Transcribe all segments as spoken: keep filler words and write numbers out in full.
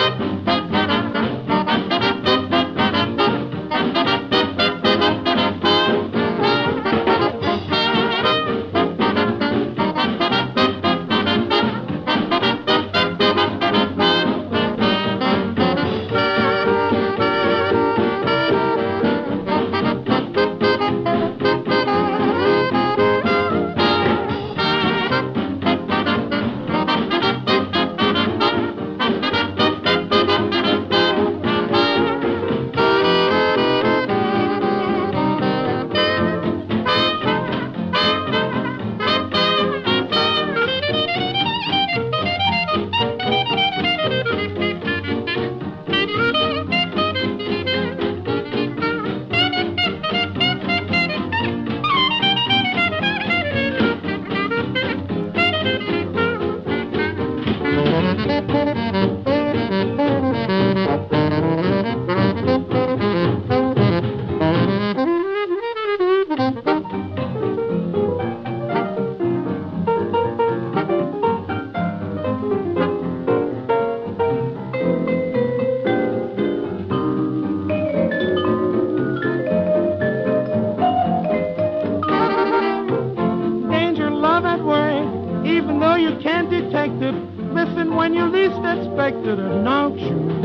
Even though you can't detect it, listen when you least expect it, it knocks you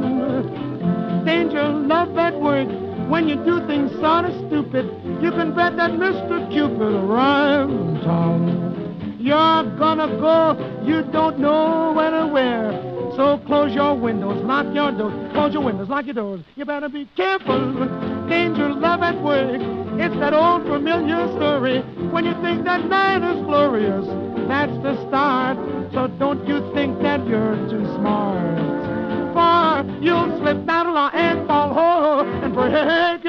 down. Danger, love at work, when you do things sort of stupid, you can bet that Mister Cupid arrives in town. You're gonna go, you don't know when or where, so close your windows, lock your doors, close your windows, lock your doors. You better be careful. Danger, love at work, it's that old familiar story. When you think that night is glorious, that's the start. So don't you think that you're too smart, for you'll slip down along and fall, ho, and break